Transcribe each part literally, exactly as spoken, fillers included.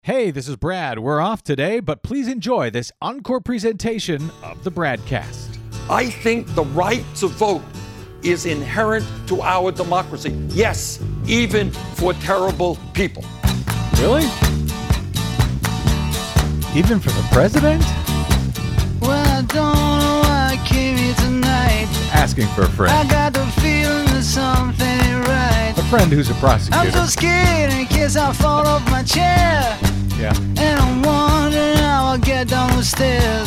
Hey, this is Brad. We're off today, but please enjoy this encore presentation of the Bradcast. I think the right to vote is inherent to our democracy. Yes, even for terrible people. Really? Even for the president? Well, I don't know why I came here tonight. Asking for a friend. I got the feeling that something ain't right. A friend who's a prosecutor. I'm so scared in case I fall off my chair. Yeah. And I'm wondering how I'll get down the stairs.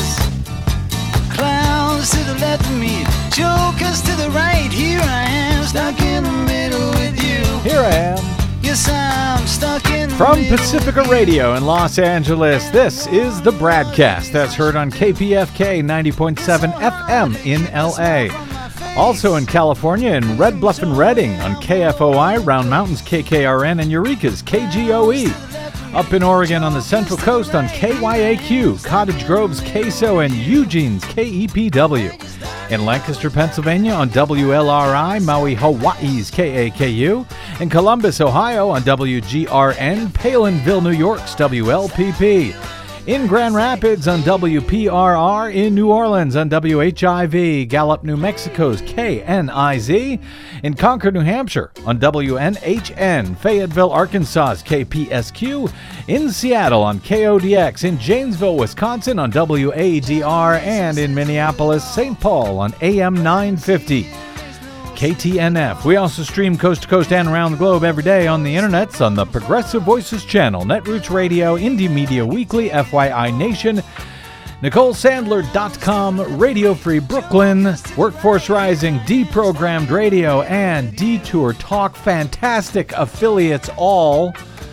Clowns to the left of me, jokers to the right. Here I am, stuck in the middle with you. Here I am. Yes, I'm stuck in the From middle Pacifica with Radio in Los Angeles, this is the Bradcast. That's heard on K P F K ninety point seven F M in L A. Also in California in Red Bluff and Redding on K F O I, Round Mountain's K K R N, and Eureka's K G O E. Up in Oregon on the Central Coast on K Y A Q, Cottage Grove's K S O, and Eugene's K E P W. In Lancaster, Pennsylvania on W L R I, Maui, Hawaii's K A K U. In Columbus, Ohio on W G R N, Palinville, New York's W L P P. In Grand Rapids on W P R R, in New Orleans on W H I V, Gallup, New Mexico's K N I Z, in Concord, New Hampshire on W N H N, Fayetteville, Arkansas's K P S Q, in Seattle on K O D X, in Janesville, Wisconsin on W A D R, and in Minneapolis, Saint Paul on A M nine fifty. K T N F. We also stream coast to coast and around the globe every day on the internets on the Progressive Voices channel, Netroots Radio, Indie Media Weekly, F Y I Nation, Nicole Sandler dot com, Radio Free Brooklyn, Workforce Rising, Deprogrammed Radio, and Detour Talk. Fantastic affiliates all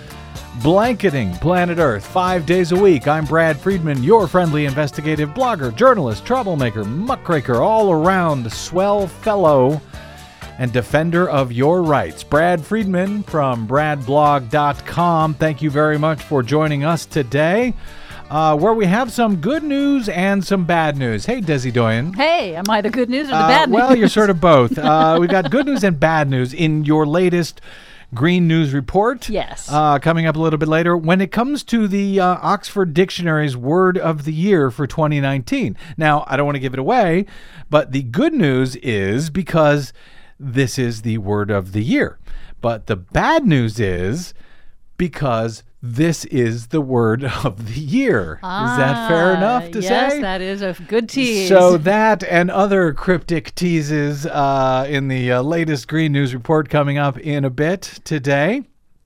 blanketing planet Earth five days a week. I'm Brad Friedman, your friendly investigative blogger, journalist, troublemaker, muckraker, all around swell fellow and defender of your rights. Brad Friedman from brad blog dot com. Thank you very much for joining us today, uh, where we have some good news and some bad news. Hey, Desi Doyen. Hey, am I the good news or the Uh, bad news? well, you're sort of both. Uh, we've got good news and bad news in your latest Green News Report. Yes. Uh, coming up a little bit later. When it comes to the uh, Oxford Dictionary's Word of the Year for twenty nineteen. Now, I don't want to give it away, but the good news is because this is the Word of the Year. But the bad news is because this is the Word of the Year. Ah, is that fair enough to yes, say? Yes, that is a good tease. So that and other cryptic teases uh, in the uh, latest Green News Report coming up in a bit today.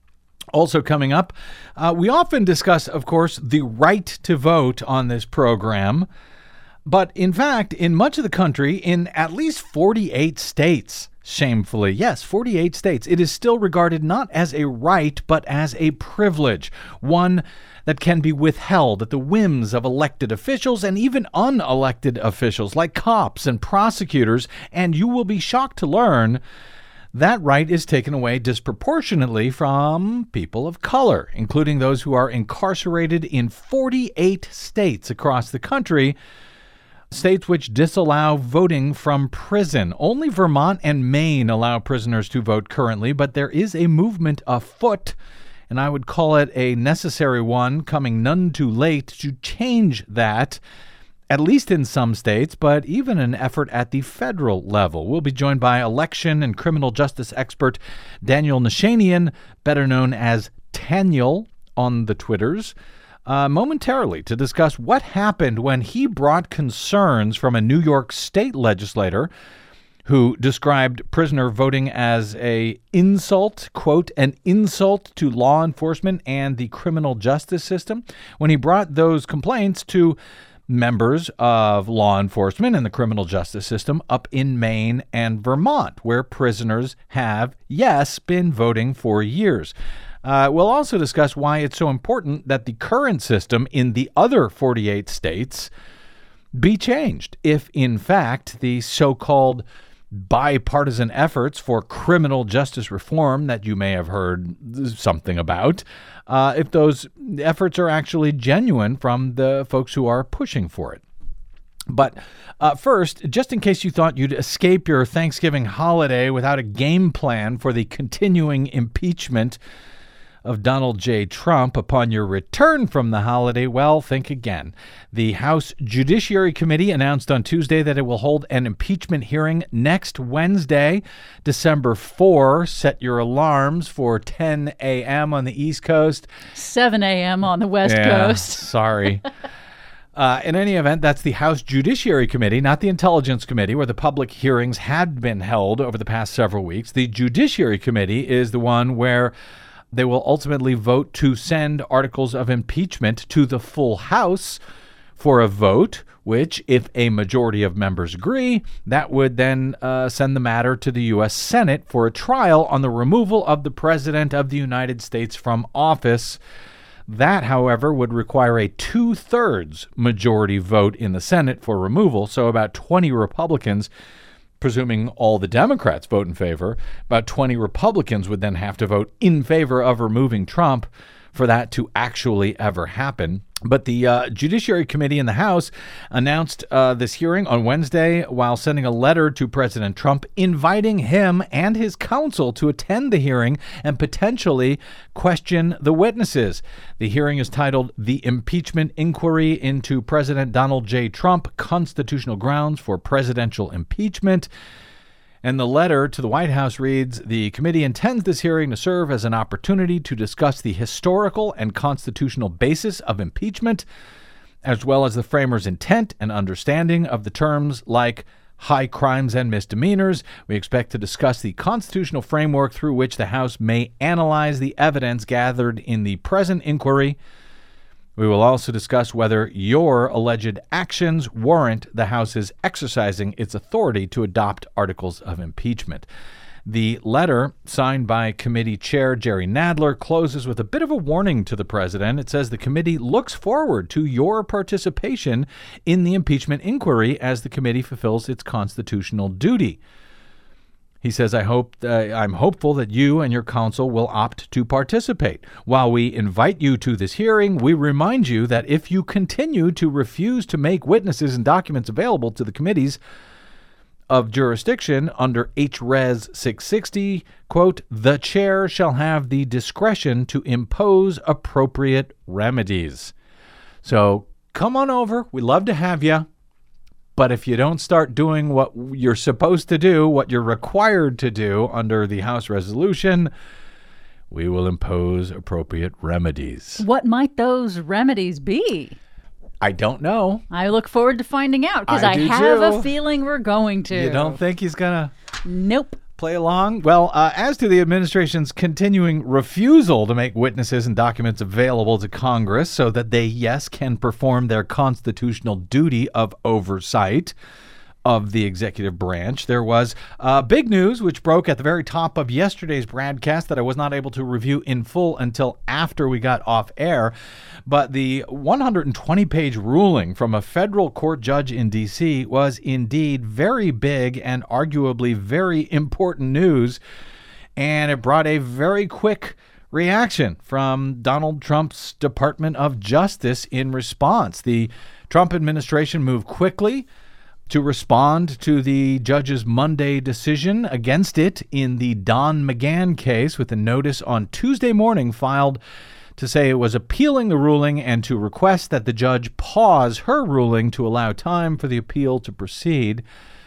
Also coming up, uh, we often discuss, of course, the right to vote on this program. But in fact, in much of the country, in at least forty-eight states, shamefully, yes, forty-eight states, it is still regarded not as a right, but as a privilege, one that can be withheld at the whims of elected officials and even unelected officials like cops and prosecutors. And you will be shocked to learn that right is taken away disproportionately from people of color, including those who are incarcerated in forty-eight states across the country. States which disallow voting from prison. Only Vermont and Maine allow prisoners to vote currently, but there is a movement afoot, and I would call it a necessary one, coming none too late, to change that, at least in some states, but even an effort at the federal level. We'll be joined by election and criminal justice expert Daniel Nashanian, better known as Taniel on the Twitters, Uh, momentarily to discuss what happened when he brought concerns from a New York state legislator who described prisoner voting as a insult, quote, an insult to law enforcement and the criminal justice system. When he brought those complaints to members of law enforcement and the criminal justice system up in Maine and Vermont, where prisoners have, yes, been voting for years. Uh, we'll also discuss why it's so important that the current system in the other forty-eight states be changed if, in fact, the so-called bipartisan efforts for criminal justice reform that you may have heard something about, uh, if those efforts are actually genuine from the folks who are pushing for it. But uh, first, just in case you thought you'd escape your Thanksgiving holiday without a game plan for the continuing impeachment of Donald J. Trump upon your return from the holiday, well, think again. The House Judiciary Committee announced on Tuesday that it will hold an impeachment hearing next Wednesday, December fourth. Set your alarms for ten a.m. on the East Coast. seven a.m. on the West Yeah, Coast. Sorry. Uh, in any event, that's the House Judiciary Committee, not the Intelligence Committee, where the public hearings had been held over the past several weeks. The Judiciary Committee is the one where they will ultimately vote to send articles of impeachment to the full House for a vote, which, if a majority of members agree, that would then uh, send the matter to the U S Senate for a trial on the removal of the President of the United States from office. That, however, would require a two-thirds majority vote in the Senate for removal, so about twenty Republicans, presuming all the Democrats vote in favor, about twenty Republicans would then have to vote in favor of removing Trump for that to actually ever happen. But the uh, Judiciary Committee in the House announced uh, this hearing on Wednesday while sending a letter to President Trump inviting him and his counsel to attend the hearing and potentially question the witnesses. The hearing is titled The Impeachment Inquiry into President Donald J. Trump, Constitutional Grounds for Presidential Impeachment. And the letter to the White House reads, the committee intends this hearing to serve as an opportunity to discuss the historical and constitutional basis of impeachment, as well as the framers' intent and understanding of the terms like high crimes and misdemeanors. We expect to discuss the constitutional framework through which the House may analyze the evidence gathered in the present inquiry. We will also discuss whether your alleged actions warrant the House's exercising its authority to adopt articles of impeachment. The letter, signed by committee chair Jerry Nadler, closes with a bit of a warning to the president. It says the committee looks forward to your participation in the impeachment inquiry as the committee fulfills its constitutional duty. He says, I hope uh, I'm hopeful that you and your counsel will opt to participate. While we invite you to this hearing, we remind you that if you continue to refuse to make witnesses and documents available to the committees of jurisdiction under H Res six sixty, quote, the chair shall have the discretion to impose appropriate remedies. So come on over. We'd love to have you. But if you don't start doing what you're supposed to do, what you're required to do under the House resolution, we will impose appropriate remedies. What might those remedies be? I don't know. I look forward to finding out because I I, do have too. a feeling we're going to. You don't think he's going to Nope. play along? Well, uh, as to the administration's continuing refusal to make witnesses and documents available to Congress so that they, yes, can perform their constitutional duty of oversight of the executive branch, there was uh, big news which broke at the very top of yesterday's broadcast that I was not able to review in full until after we got off air. But the one hundred twenty page ruling from a federal court judge in D C was indeed very big and arguably very important news. And it brought a very quick reaction from Donald Trump's Department of Justice in response. The Trump administration moved quickly to respond to the judge's Monday decision against it in the Don McGahn case with a notice on Tuesday morning filed to say it was appealing the ruling and to request that the judge pause her ruling to allow time for the appeal to proceed.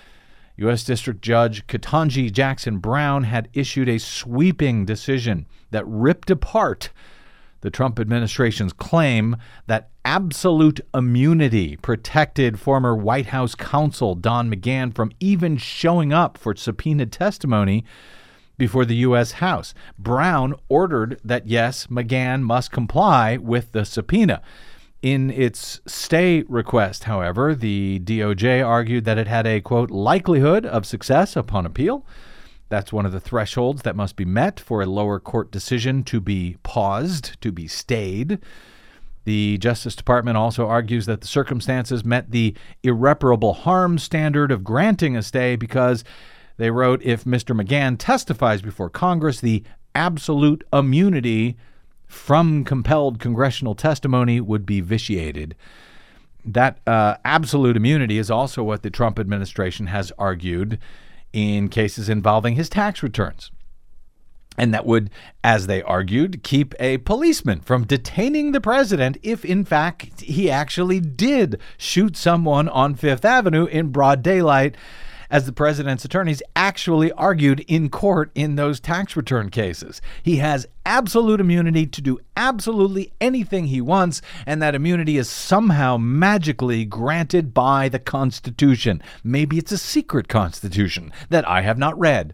U S District Judge Ketanji Jackson Brown had issued a sweeping decision that ripped apart the Trump administration's claim that absolute immunity protected former White House counsel Don McGahn from even showing up for subpoenaed testimony before the U S House. Brown ordered that, yes, McGahn must comply with the subpoena. In its stay request, however, the D O J argued that it had a, quote, likelihood of success upon appeal. That's one of the thresholds that must be met for a lower court decision to be paused, to be stayed. The Justice Department also argues that the circumstances met the irreparable harm standard of granting a stay because they wrote, if Mister McGahn testifies before Congress, the absolute immunity from compelled congressional testimony would be vitiated. That uh, absolute immunity is also what the Trump administration has argued in cases involving his tax returns. and that would, as they argued, keep a policeman from detaining the president if, in fact, he actually did shoot someone on Fifth Avenue in broad daylight, as the president's attorneys actually argued in court in those tax return cases. He has absolute immunity to do absolutely anything he wants, and that immunity is somehow magically granted by the Constitution. Maybe it's a secret Constitution that I have not read.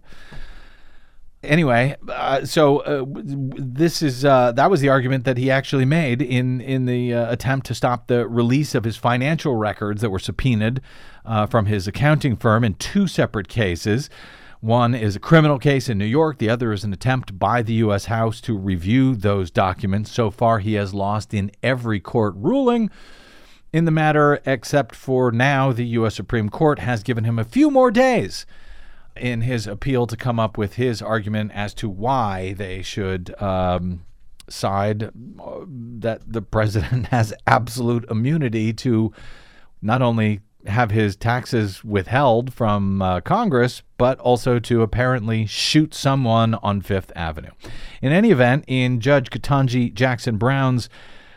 Anyway, uh, so uh, this is uh, that was the argument that he actually made in in the uh, attempt to stop the release of his financial records that were subpoenaed uh, from his accounting firm in two separate cases. One is a criminal case in New York. The other is an attempt by the U S House to review those documents. So far, he has lost in every court ruling in the matter, except for now the U S Supreme Court has given him a few more days in his appeal to come up with his argument as to why they should um, side that the president has absolute immunity to not only have his taxes withheld from uh, Congress, but also to apparently shoot someone on Fifth Avenue. In any event, in Judge Ketanji Jackson Brown's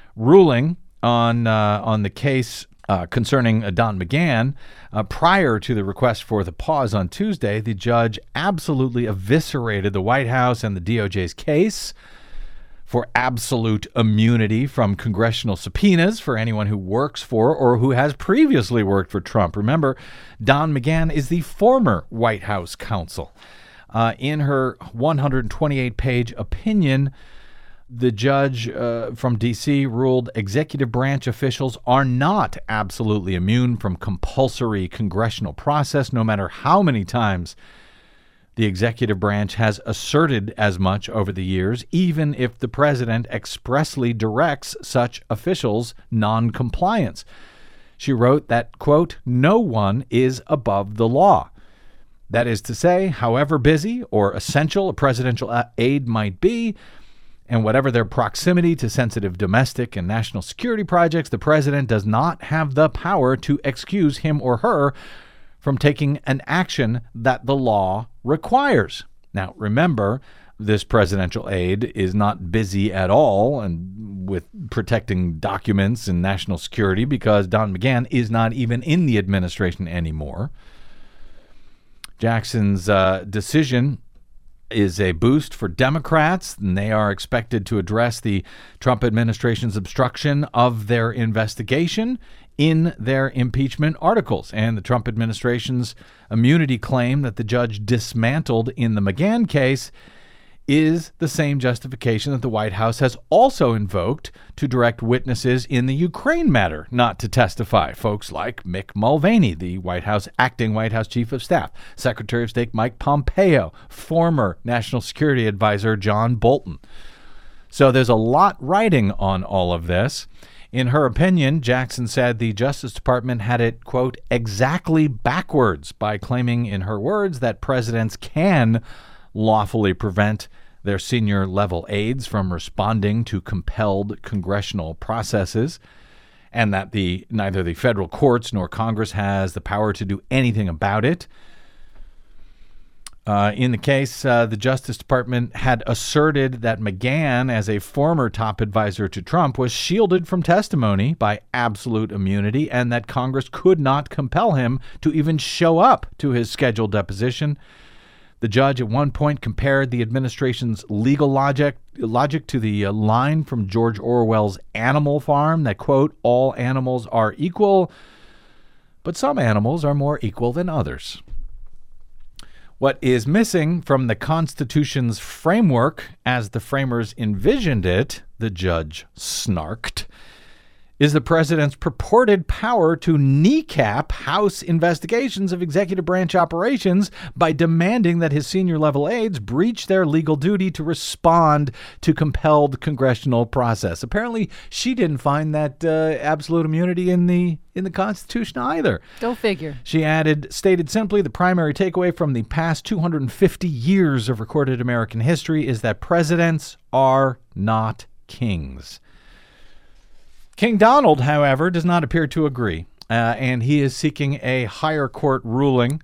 ruling on uh, on the case Uh, concerning uh, Don McGahn, uh, prior to the request for the pause on Tuesday, the judge absolutely eviscerated the White House and the D O J's case for absolute immunity from congressional subpoenas for anyone who works for or who has previously worked for Trump. Remember, Don McGahn is the former White House counsel. Uh, in her one hundred twenty-eight page opinion, the judge uh, from D C ruled executive branch officials are not absolutely immune from compulsory congressional process, no matter how many times the executive branch has asserted as much over the years, even if the president expressly directs such officials' noncompliance. She wrote that, quote, "No one is above the law." That is to say, however busy or essential a presidential aide might be, and whatever their proximity to sensitive domestic and national security projects, the president does not have the power to excuse him or her from taking an action that the law requires. Now, remember, this presidential aide is not busy at all and with protecting documents and national security because Don McGahn is not even in the administration anymore. Jackson's uh, decision is a boost for Democrats, and they are expected to address the Trump administration's obstruction of their investigation in their impeachment articles. And the Trump administration's immunity claim that the judge dismantled in the McGahn case is the same justification that the White House has also invoked to direct witnesses in the Ukraine matter not to testify. Folks like Mick Mulvaney, the White House acting White House chief of staff, Secretary of State Mike Pompeo, former National Security Advisor John Bolton. So there's a lot riding on all of this. In her opinion, Jackson said the Justice Department had it, quote, exactly backwards by claiming, in her words, that presidents can lawfully prevent their senior level aides from responding to compelled congressional processes, and that the neither the federal courts nor Congress has the power to do anything about it. Uh, in the case, uh, the Justice Department had asserted that McGahn, as a former top advisor to Trump, was shielded from testimony by absolute immunity, and that Congress could not compel him to even show up to his scheduled deposition. The judge at one point compared the administration's legal logic logic to the uh, line from George Orwell's Animal Farm that, quote, all animals are equal, but some animals are more equal than others. What is missing from the Constitution's framework as the framers envisioned it, the judge snarked, is the president's purported power to kneecap House investigations of executive branch operations by demanding that his senior-level aides breach their legal duty to respond to compelled congressional process. Apparently, she didn't find that uh, absolute immunity in the in the Constitution either. Go figure. She added, stated simply, the primary takeaway from the past two hundred fifty years of recorded American history is that presidents are not kings. King Donald, however, does not appear to agree, uh, and he is seeking a higher court ruling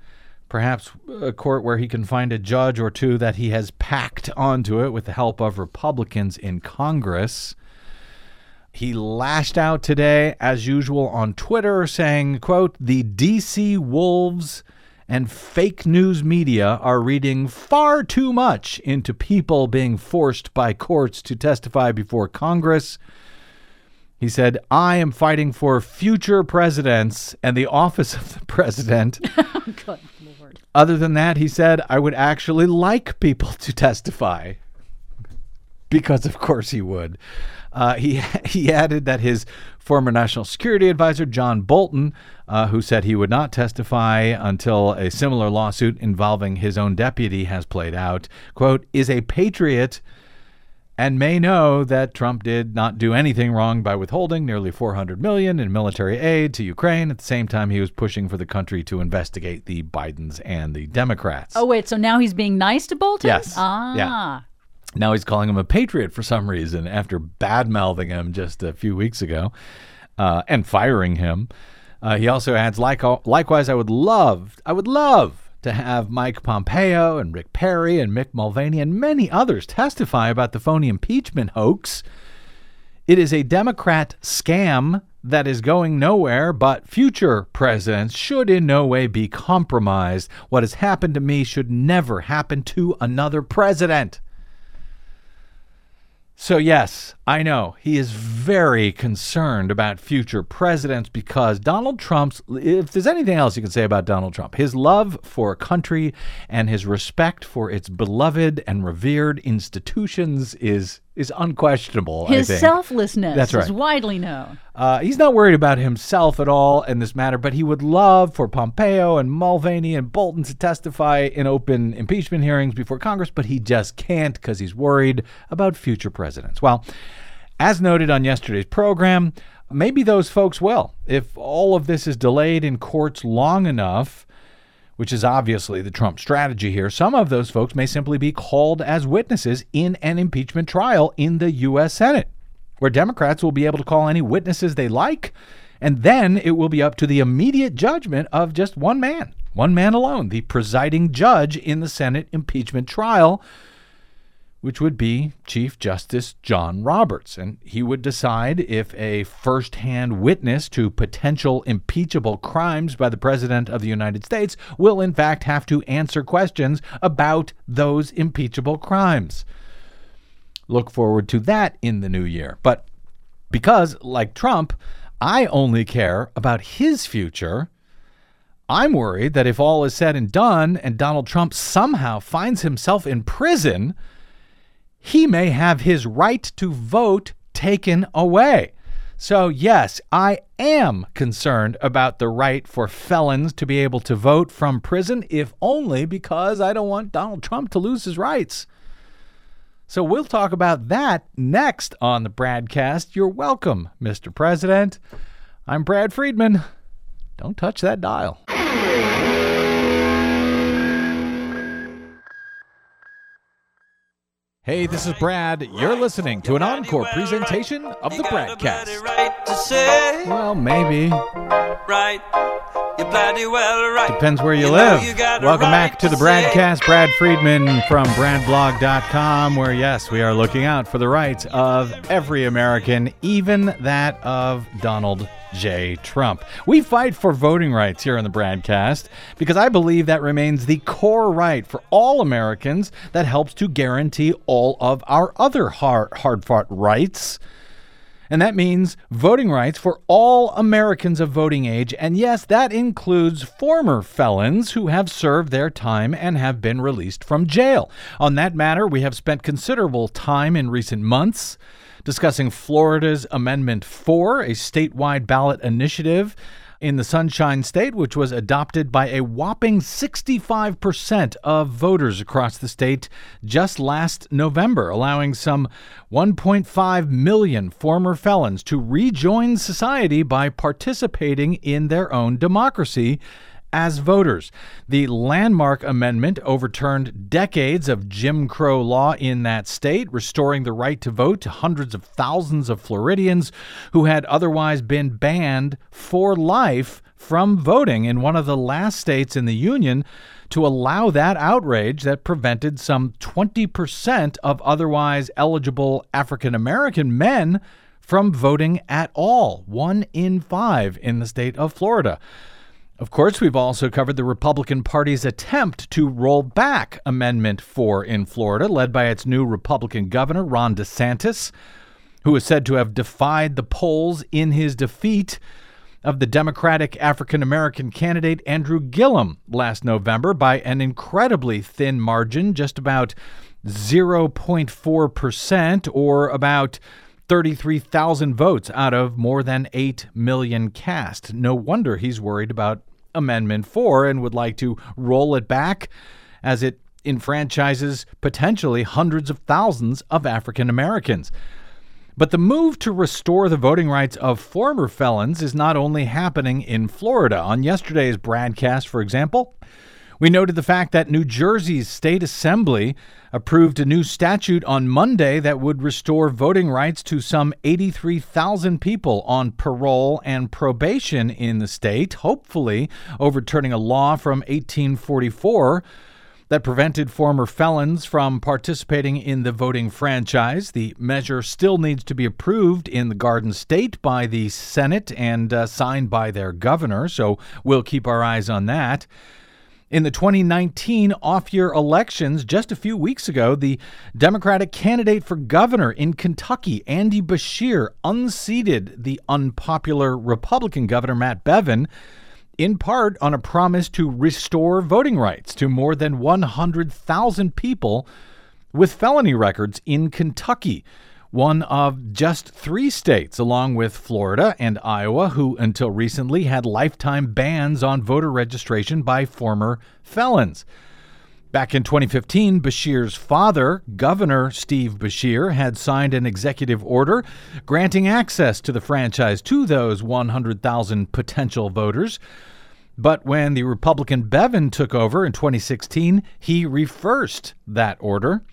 perhaps a court where he can find a judge or two that he has packed onto it with the help of Republicans in Congress. He lashed out today, as usual, on Twitter, saying, quote, "The D C wolves and fake news media are reading far too much into people being forced by courts to testify before Congress." He said, "I am fighting for future presidents and the office of the president." Good Lord. Other than that, he said, "I would actually like people to testify." Because, of course, he would. Uh, he he added that his former national security advisor, John Bolton, uh, who said he would not testify until a similar lawsuit involving his own deputy has played out, quote, "is a patriot and may know that Trump did not do anything wrong by withholding nearly four hundred million dollars in military aid to Ukraine. At the same time, he was pushing for the country to investigate the Bidens and the Democrats." Oh, wait, so now he's being nice to Bolton? Yes. Ah. Yeah. Now he's calling him a patriot for some reason after bad-mouthing him just a few weeks ago uh, and firing him. Uh, he also adds, like, likewise, I would love, I would love to have Mike Pompeo and Rick Perry and Mick Mulvaney and many others testify about the phony impeachment hoax. It is a Democrat scam that is going nowhere, but future presidents should in no way be compromised. What has happened to me should never happen to another president. So yes, I know he is very concerned about future presidents because Donald Trump's, if there's anything else you can say about Donald Trump, his love for a country and his respect for its beloved and revered institutions is is unquestionable. His I think. selflessness That's right. is widely known. Uh, he's not worried about himself at all in this matter, but he would love for Pompeo and Mulvaney and Bolton to testify in open impeachment hearings before Congress, but he just can't because he's worried about future presidents. Well, as noted on yesterday's program, maybe those folks will. If all of this is delayed in courts long enough, which is obviously the Trump strategy here, some of those folks may simply be called as witnesses in an impeachment trial in the U S Senate, where Democrats will be able to call any witnesses they like, and then it will be up to the immediate judgment of just one man, one man alone, the presiding judge in the Senate impeachment trial, which would be Chief Justice John Roberts. And he would decide if a firsthand witness to potential impeachable crimes by the President of the United States will in fact have to answer questions about those impeachable crimes. Look forward to that in the new year. But because, like Trump, I only care about his future, I'm worried that if all is said and done and Donald Trump somehow finds himself in prison, he may have his right to vote taken away. So, yes, I am concerned about the right for felons to be able to vote from prison, if only because I don't want Donald Trump to lose his rights. So we'll talk about that next on the Bradcast. You're welcome, Mister President. I'm Brad Friedman. Don't touch that dial. Hey, this is Brad. You're listening to an encore presentation of the Bradcast. Well, maybe. Right. You're bloody well right. Depends where you, You live. know you got a Welcome right back to to the say- Bradcast. Brad Friedman from brad blog dot com, where, yes, we are looking out for the rights of every American, even that of Donald J. Trump. We fight for voting rights here on the Bradcast because I believe that remains the core right for all Americans that helps to guarantee all of our other hard, hard-fought rights. And that means voting rights for all Americans of voting age. And yes, that includes former felons who have served their time and have been released from jail. On that matter, we have spent considerable time in recent months discussing Florida's Amendment four, a statewide ballot initiative in the Sunshine State, which was adopted by a whopping sixty-five percent of voters across the state just last November, allowing some one point five million former felons to rejoin society by participating in their own democracy as voters. The landmark amendment overturned decades of Jim Crow law in that state, restoring the right to vote to hundreds of thousands of Floridians who had otherwise been banned for life from voting in one of the last states in the union to allow that outrage that prevented some twenty percent of otherwise eligible African American men from voting at all, one in five in the state of Florida. Of course, we've also covered the Republican Party's attempt to roll back Amendment four in Florida, led by its new Republican governor, Ron DeSantis, who is said to have defied the polls in his defeat of the Democratic African-American candidate Andrew Gillum last November by an incredibly thin margin, just about zero point four percent or about thirty-three thousand votes out of more than eight million cast. No wonder he's worried about Amendment four and would like to roll it back as it enfranchises potentially hundreds of thousands of African Americans. But the move to restore the voting rights of former felons is not only happening in Florida. On yesterday's broadcast, for example, we noted the fact that New Jersey's state assembly approved a new statute on Monday that would restore voting rights to some eighty-three thousand people on parole and probation in the state, hopefully overturning a law from eighteen forty-four that prevented former felons from participating in the voting franchise. The measure still needs to be approved in the Garden State by the Senate and uh, signed by their governor, so we'll keep our eyes on that. In the twenty nineteen off-year elections just a few weeks ago, the Democratic candidate for governor in Kentucky, Andy Beshear, unseated the unpopular Republican governor Matt Bevin, in part on a promise to restore voting rights to more than one hundred thousand people with felony records in Kentucky, one of just three states, along with Florida and Iowa, who until recently had lifetime bans on voter registration by former felons. Back in twenty fifteen, Beshear's father, Governor Steve Beshear, had signed an executive order granting access to the franchise to those one hundred thousand potential voters. But when the Republican Bevin took over in twenty sixteen, he reversed that order.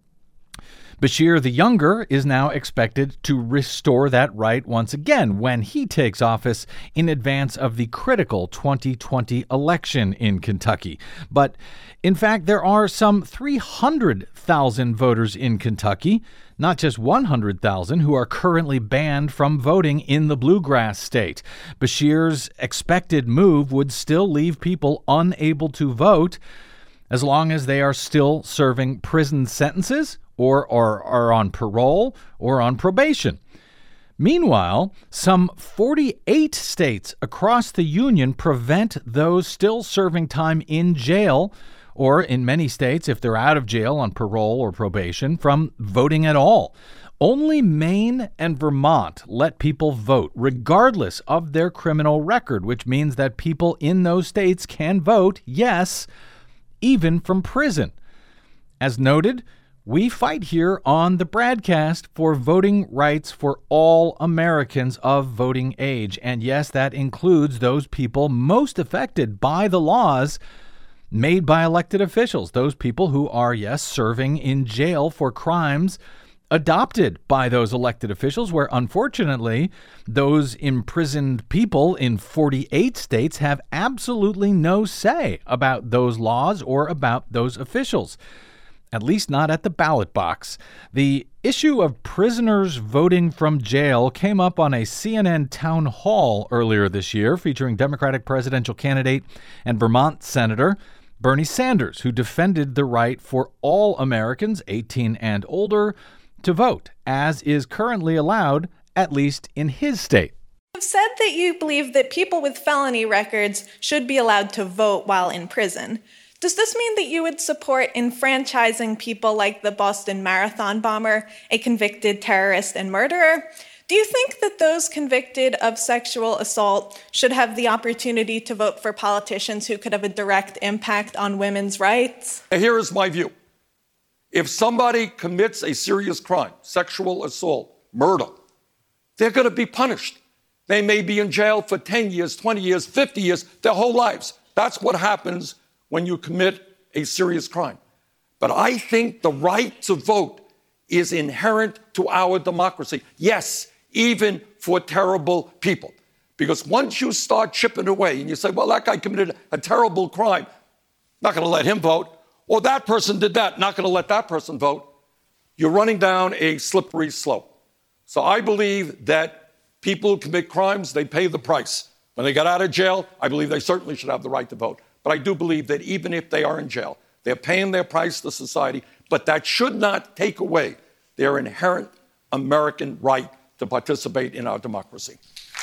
Beshear the Younger is now expected to restore that right once again when he takes office in advance of the critical twenty twenty election in Kentucky. But in fact, there are some three hundred thousand voters in Kentucky, not just one hundred thousand, who are currently banned from voting in the bluegrass state. Beshear's expected move would still leave people unable to vote as long as they are still serving prison sentences or are, are on parole or on probation. Meanwhile, some forty-eight states across the union prevent those still serving time in jail, or in many states, if they're out of jail on parole or probation, from voting at all. Only Maine and Vermont let people vote regardless of their criminal record, which means that people in those states can vote, yes, even from prison. As noted, we fight here on the broadcast for voting rights for all Americans of voting age. And yes, that includes those people most affected by the laws made by elected officials, those people who are, yes, serving in jail for crimes adopted by those elected officials, where unfortunately those imprisoned people in forty-eight states have absolutely no say about those laws or about those officials. At least not at the ballot box. The issue of prisoners voting from jail came up on a C N N town hall earlier this year, featuring Democratic presidential candidate and Vermont Senator Bernie Sanders, who defended the right for all Americans eighteen and older to vote, as is currently allowed, at least in his state. You've said that you believe that people with felony records should be allowed to vote while in prison. Does this mean that you would support enfranchising people like the Boston Marathon bomber, a convicted terrorist and murderer? Do you think that those convicted of sexual assault should have the opportunity to vote for politicians who could have a direct impact on women's rights? Here is my view. If somebody commits a serious crime, sexual assault, murder, they're going to be punished. They may be in jail for ten years, twenty years, fifty years, their whole lives. That's what happens when you commit a serious crime. But I think the right to vote is inherent to our democracy. Yes, even for terrible people. Because once you start chipping away and you say, well, that guy committed a terrible crime, not going to let him vote. Or that person did that, not going to let that person vote. You're running down a slippery slope. So I believe that people who commit crimes, they pay the price. When they get out of jail, I believe they certainly should have the right to vote. But I do believe that even if they are in jail, they're paying their price to society, but that should not take away their inherent American right to participate in our democracy.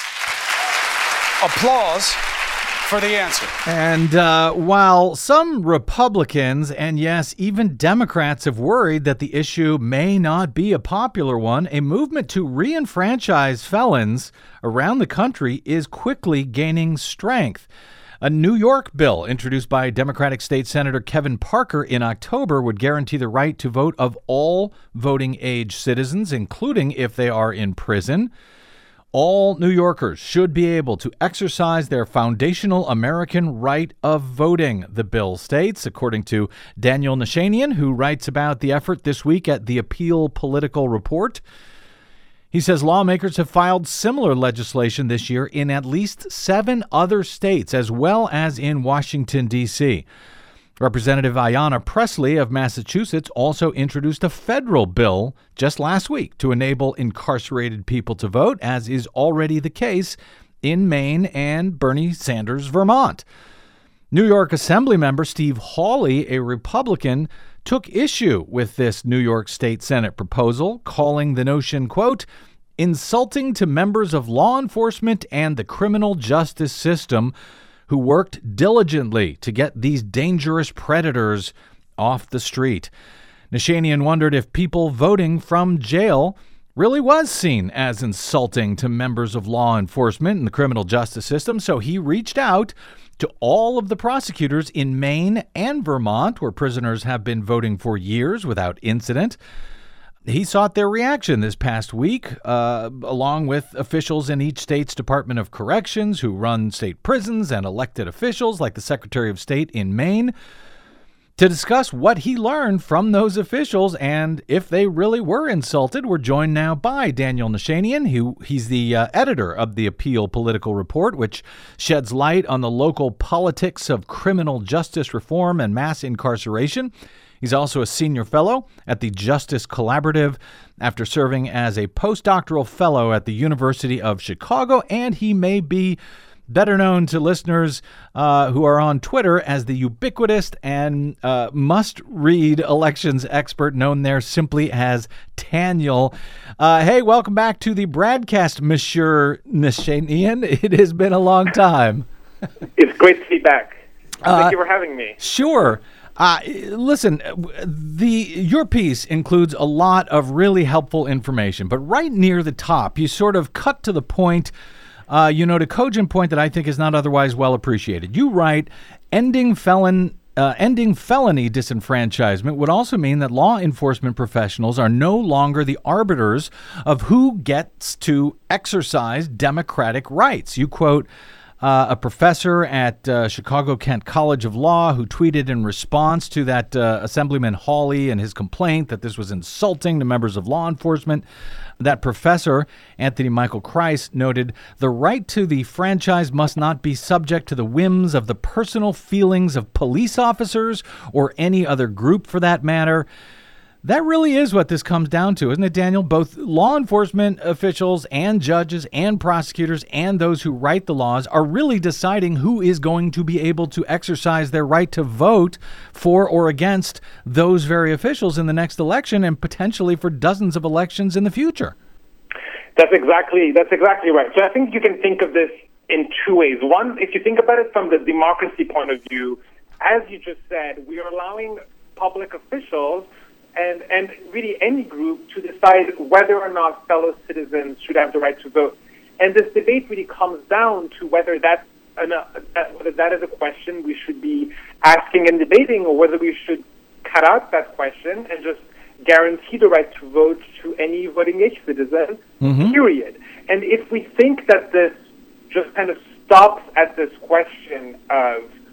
Applause for the answer. And uh, while some Republicans and, yes, even Democrats have worried that the issue may not be a popular one, a movement to re-enfranchise felons around the country is quickly gaining strength. A New York bill introduced by Democratic State Senator Kevin Parker in October would guarantee the right to vote of all voting age citizens, including if they are in prison. All New Yorkers should be able to exercise their foundational American right of voting, the bill states, according to Daniel Nashanian, who writes about the effort this week at the Appeal Political Report. He says lawmakers have filed similar legislation this year in at least seven other states, as well as in Washington, D C Representative Ayanna Pressley of Massachusetts also introduced a federal bill just last week to enable incarcerated people to vote, as is already the case in Maine and Bernie Sanders' Vermont. New York Assemblymember Steve Hawley, a Republican, took issue with this New York State Senate proposal, calling the notion, quote, insulting to members of law enforcement and the criminal justice system who worked diligently to get these dangerous predators off the street. Nashanian wondered if people voting from jail really was seen as insulting to members of law enforcement and the criminal justice system, so he reached out to all of the prosecutors in Maine and Vermont, where prisoners have been voting for years without incident. He sought their reaction this past week, uh, along with officials in each state's Department of Corrections who run state prisons and elected officials like the Secretary of State in Maine, to discuss what he learned from those officials and if they really were insulted. We're joined now by Daniel Nashanian, who he's the uh, editor of the Appeal Political Report, which sheds light on the local politics of criminal justice reform and mass incarceration. He's also a senior fellow at the Justice Collaborative after serving as a postdoctoral fellow at the University of Chicago, and he may be better known to listeners uh, who are on Twitter as the ubiquitous and uh, must-read elections expert known there simply as Taniel. Uh, hey, welcome back to the broadcast, Monsieur Nashanian. It has been a long time. It's great to be back. Thank Uh, you for having me. Sure. Uh, listen, the your piece includes a lot of really helpful information, but right near the top, you sort of cut to the point, uh, you know, to cogent point that I think is not otherwise well appreciated. You write, ending felon uh, ending felony disenfranchisement would also mean that law enforcement professionals are no longer the arbiters of who gets to exercise democratic rights. You quote, Uh, a professor at uh, Chicago Kent College of Law who tweeted in response to that uh, Assemblyman Hawley and his complaint that this was insulting to members of law enforcement. That professor, Anthony Michael Kreis, noted, the right to the franchise must not be subject to the whims of the personal feelings of police officers or any other group for that matter. That really is what this comes down to, isn't it, Daniel? Both law enforcement officials and judges and prosecutors and those who write the laws are really deciding who is going to be able to exercise their right to vote for or against those very officials in the next election and potentially for dozens of elections in the future. That's exactly that's exactly right. So I think you can think of this in two ways. One, if you think about it from the democracy point of view, as you just said, we are allowing public officials and, and really any group to decide whether or not fellow citizens should have the right to vote. And this debate really comes down to whether that's an, uh, whether that is a question we should be asking and debating, or whether we should cut out that question and just guarantee the right to vote to any voting age citizen, mm-hmm. period. And if we think that this just kind of stops at this question of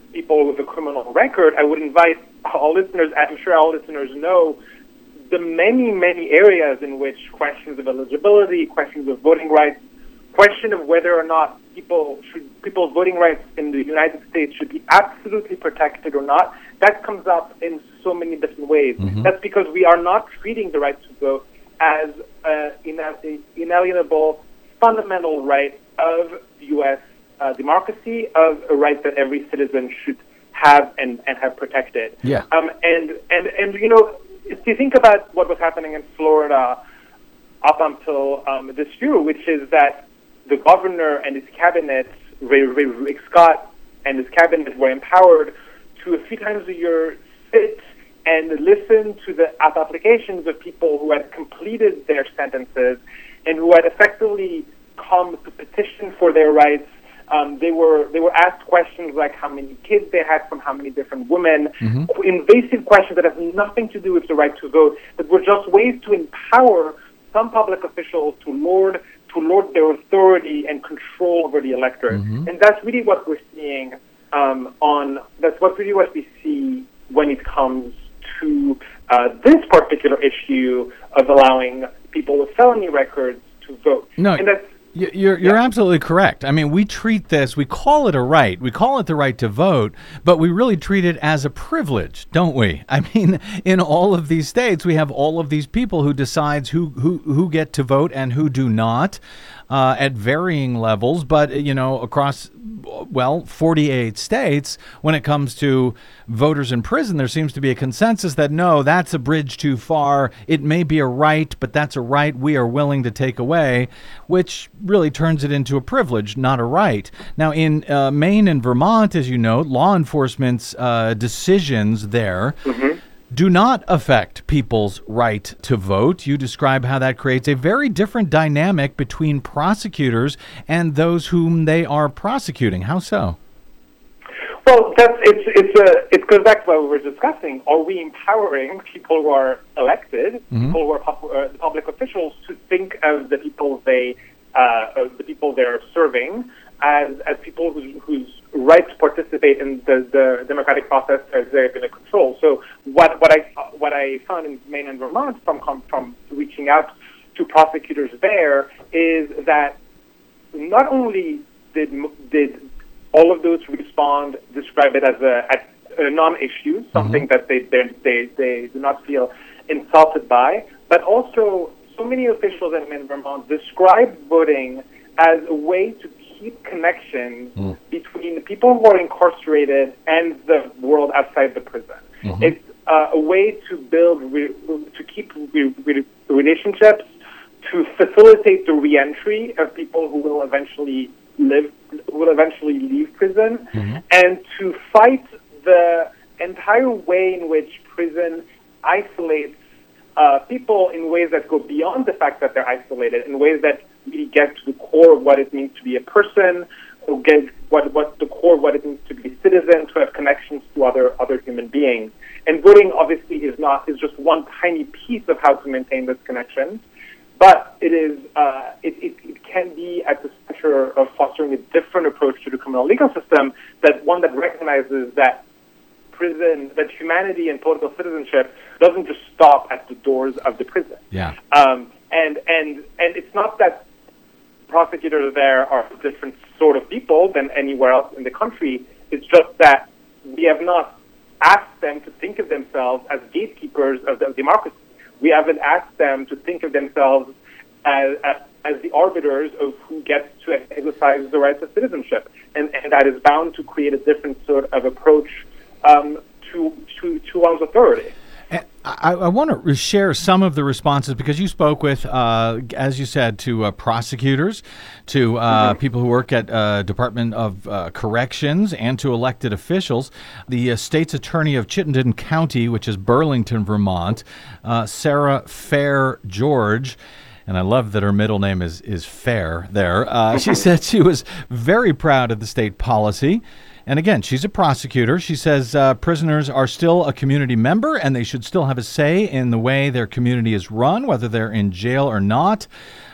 people with a criminal record, I would invite all listeners, I'm sure all listeners know, the many, many areas in which questions of eligibility, questions of voting rights, question of whether or not people should people's voting rights in the United States should be absolutely protected or not, that comes up in so many different ways. Mm-hmm. That's because we are not treating the right to vote as an inalienable, fundamental right of U S uh, democracy, of a right that every citizen should have and, and have protected. Yeah. Um, and, and, and, you know, if you think about what was happening in Florida up until um, this year, which is that the governor and his cabinet, Ray, Ray, Rick Scott and his cabinet, were empowered to a few times a year sit and listen to the applications of people who had completed their sentences and who had effectively come to petition for their rights. Um, they were they were asked questions like how many kids they had from how many different women, mm-hmm. invasive questions that have nothing to do with the right to vote, that were just ways to empower some public officials to lord to lord their authority and control over the electorate. Mm-hmm. And that's really what we're seeing um, on, that's what really what we see when it comes to uh, this particular issue of allowing people with felony records to vote. No, and that's, You're you're yeah. absolutely correct. I mean, we treat this, we call it a right, we call it the right to vote, but we really treat it as a privilege, don't we? I mean, in all of these states, we have all of these people who decides who who, who get to vote and who do not uh, at varying levels, but, you know, across, well, forty-eight states, when it comes to voters in prison, there seems to be a consensus that, no, that's a bridge too far. It may be a right, but that's a right we are willing to take away, which really turns it into a privilege, not a right. Now, in uh, Maine and Vermont, as you know, law enforcement's uh, decisions there mm-hmm. do not affect people's right to vote. You describe how that creates a very different dynamic between prosecutors and those whom they are prosecuting. How so? Well, that's it's it's a it goes back to what we were discussing. Are we empowering people who are elected, mm-hmm. people who are pub- uh, public officials, to think of the people they uh, of the people they're serving as as people whose, whose right to participate in the, the democratic process as they're going to control? So what what I what I found in Maine and Vermont from from reaching out to prosecutors there is that not only did did all of those who respond describe it as a, as a non-issue, something mm-hmm. that they, they they they do not feel insulted by, but also so many officials in, in Vermont describe voting as a way to keep connections mm. between the people who are incarcerated and the world outside the prison. Mm-hmm. It's uh, a way to build, re- to keep re- re- relationships, to facilitate the reentry of people who will eventually live, will eventually leave prison, mm-hmm. and to fight the entire way in which prison isolates uh, people in ways that go beyond the fact that they're isolated, in ways that really get to the core of what it means to be a person, who get what what the core of what it means to be a citizen, to have connections to other other human beings. And voting obviously is not is just one tiny piece of how to maintain this connection. But it is uh, it, it, it can be at the center of fostering a different approach to the criminal legal system, that one that recognizes that prison, that humanity and political citizenship doesn't just stop at the doors of the prison. Yeah. Um, and and and it's not that prosecutors there are a different sort of people than anywhere else in the country. It's just that we have not asked them to think of themselves as gatekeepers of the democracy. We haven't asked them to think of themselves as, as, as the arbiters of who gets to exercise the rights of citizenship. And, and that is bound to create a different sort of approach um, to, to, to one's authority. I, I want to share some of the responses, because you spoke with, uh, as you said, to uh, prosecutors, to uh, mm-hmm. people who work at uh, Department of uh, Corrections, and to elected officials. The uh, state's attorney of Chittenden County, which is Burlington, Vermont, uh, Sarah Fair George, and I love that her middle name is, is Fair there. Uh, she said she was very proud of the state policy. And again, she's a prosecutor. She says uh, prisoners are still a community member, and they should still have a say in the way their community is run, whether they're in jail or not.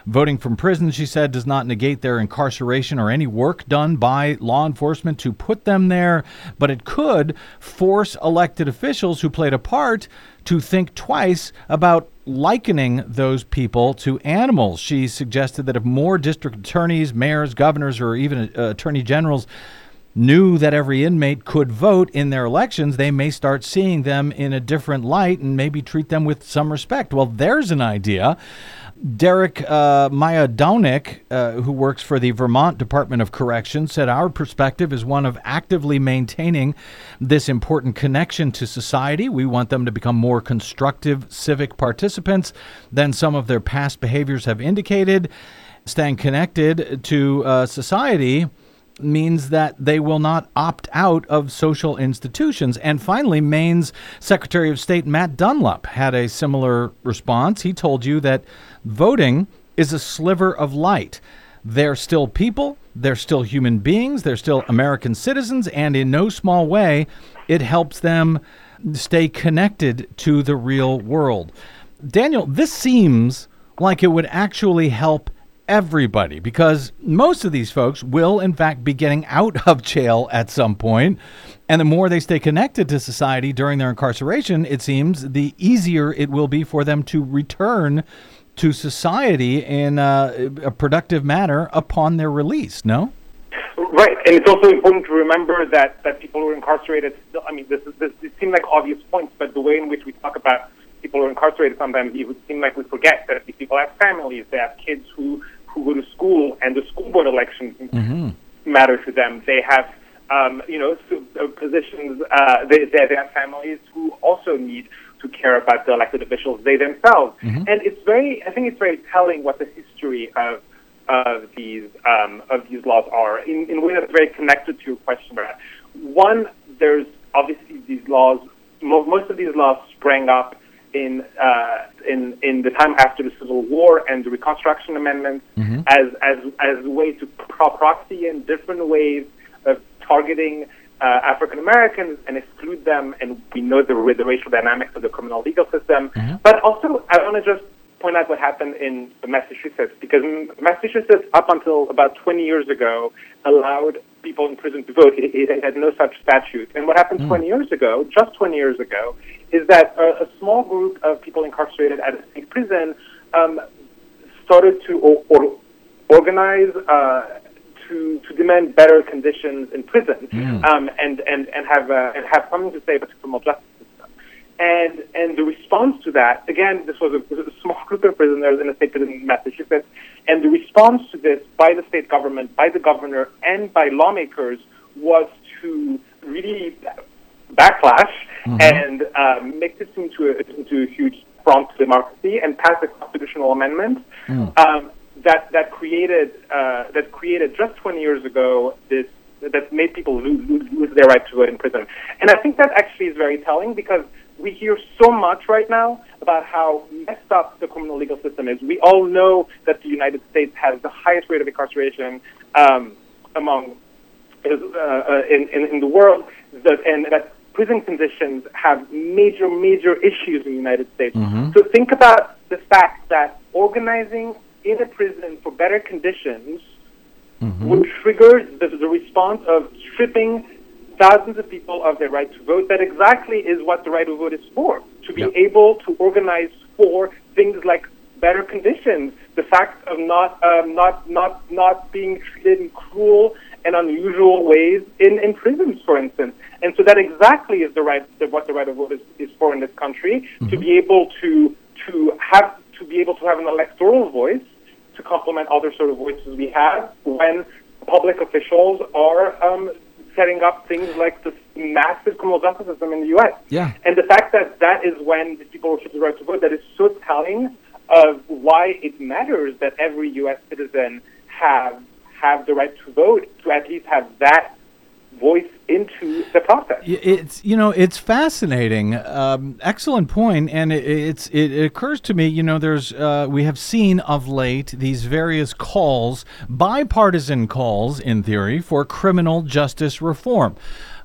Voting from prison, she said, does not negate their incarceration or any work done by law enforcement to put them there, but it could force elected officials who played a part to think twice about likening those people to animals. She suggested that if more district attorneys, mayors, governors, or even uh, attorney generals knew that every inmate could vote in their elections, they may start seeing them in a different light and maybe treat them with some respect. Well, there's an idea. Derek uh, Majadownik, uh, who works for the Vermont Department of Corrections, said our perspective is one of actively maintaining this important connection to society. We want them to become more constructive civic participants than some of their past behaviors have indicated. Staying connected to uh, society means that they will not opt out of social institutions. And finally, Maine's Secretary of State Matt Dunlap had a similar response. He told you that voting is a sliver of light. They're still people, they're still human beings, they're still American citizens, and in no small way, it helps them stay connected to the real world. Daniel, this seems like it would actually help everybody, because most of these folks will, in fact, be getting out of jail at some point. And the more they stay connected to society during their incarceration, it seems, the easier it will be for them to return to society in a, a productive manner upon their release, no? Right, and it's also important to remember that, that people who are incarcerated, still, I mean, this, is, this, this seem like obvious points, but the way in which we talk about people who are incarcerated, sometimes it would seem like we forget that these people have families, they have kids who who go to school, and the school board elections mm-hmm. matter to them. They have, um, you know, positions, uh, they, they have families who also need to care about the elected officials, they themselves. Mm-hmm. And it's very, I think it's very telling what the history of of these um, of these laws are, in, in a way that's very connected to your question about. One, there's obviously these laws, mo- most of these laws sprang up in uh, in in the time after the Civil War and the Reconstruction Amendments, mm-hmm. as as as a way to pro- proxy in different ways of targeting uh, African Americans and exclude them. And we know the the racial dynamics of the criminal legal system. Mm-hmm. But also, I want to just point out what happened in Massachusetts, because Massachusetts, up until about twenty years ago, allowed people in prison to vote. It, it had no such statute. And what happened mm. twenty years ago, just twenty years ago, is that a, a small group of people incarcerated at a state prison um, started to or, or organize uh, to to demand better conditions in prison mm. um, and and and have uh, and have something to say about the criminal justice system. And and the response to that, again, this was a, a small group of prisoners in a state prison in Massachusetts, and the response to this by the state government, by the governor, and by lawmakers was to really backlash mm-hmm. and uh, make this into a, into a huge front to democracy and pass a constitutional amendment mm. um, that that created uh, that created just twenty years ago this that made people lose, lose, lose their right to vote in prison. And I think that actually is very telling, because we hear so much right now about how messed up the criminal legal system is. We all know that the United States has the highest rate of incarceration um, among uh, uh, in, in in the world, that, and that prison conditions have major, major issues in the United States. Mm-hmm. So think about the fact that organizing in a prison for better conditions mm-hmm. would trigger the, the response of stripping thousands of people of their right to vote. That exactly is what the right to vote is for, to be yep. able to organize for things like better conditions, the fact of not um, not not not being treated in cruel and unusual ways in, in prisons, for instance. And so that exactly is the right what the right of vote is, is for in this country, mm-hmm. to be able to to have to be able to have an electoral voice to complement other sort of voices we have when public officials are um, setting up things like this massive criminal justice system in the U S. Yeah. And the fact that that is when the people should have the right to vote, that is so telling of why it matters that every U S citizen have have the right to vote, to at least have that voice into the process. It's, you know, it's fascinating. Um, excellent point. And it, it's, it, it occurs to me, you know, there's, uh, we have seen of late these various calls, bipartisan calls in theory, for criminal justice reform.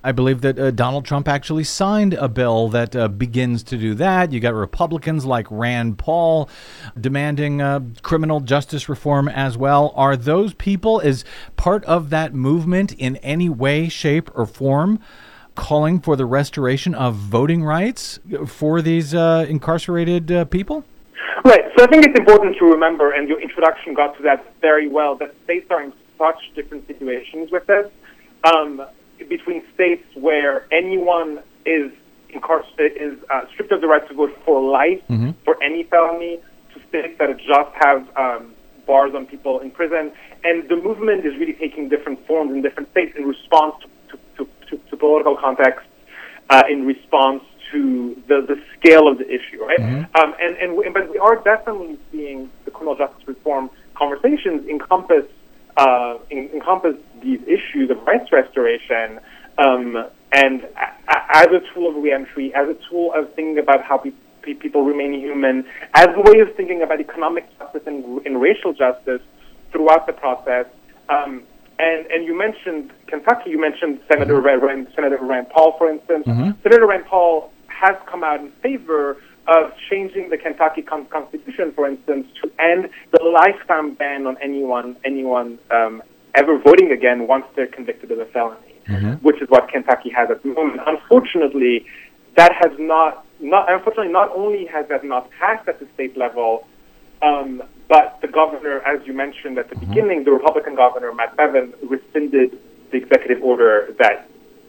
I believe that uh, Donald Trump actually signed a bill that uh, begins to do that. You got Republicans like Rand Paul demanding uh, criminal justice reform as well. Are those people, as part of that movement in any way, shape, or form, calling for the restoration of voting rights for these uh, incarcerated uh, people? Right. So I think it's important to remember, and your introduction got to that very well, that states are in such different situations with this. Um, between states where anyone is incarcerated, is uh, stripped of the right to vote for life mm-hmm. for any felony, to states that just have um, bars on people in prison. And the movement is really taking different forms in different states in response to, to, to, to political context, uh, in response to the, the scale of the issue, right? Mm-hmm. Um, and, and we, but we are definitely seeing the criminal justice reform conversations encompass uh, in, encompass these issues of rights restoration, um, and a, as a tool of reentry, as a tool of thinking about how pe- pe- people remain human, as a way of thinking about economic justice and, and racial justice throughout the process. Um, And and you mentioned Kentucky. You mentioned Senator mm-hmm. Rand, Senator Rand Paul, for instance. Mm-hmm. Senator Rand Paul has come out in favor of changing the Kentucky con- Constitution, for instance, to end the lifetime ban on anyone anyone um, ever voting again once they're convicted of a felony, mm-hmm. which is what Kentucky has at the moment. Unfortunately, that has not not unfortunately not only has that not passed at the state level. Um, But the governor, as you mentioned at the mm-hmm. beginning, the Republican governor, Matt Bevin, rescinded the executive order that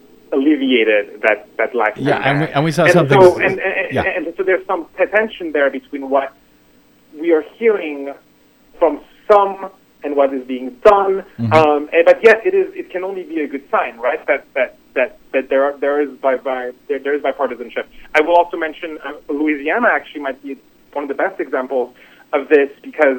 alleviated that, that lifetime Yeah, and we, and we saw and something. So, and, and, yeah. and so there's some tension there between what we are hearing from some and what is being done. Mm-hmm. Um, and, but yet, it is it can only be a good sign, right? That that that, that there are, there is by, by there, there is bipartisanship. I will also mention uh, Louisiana actually might be one of the best examples of this, because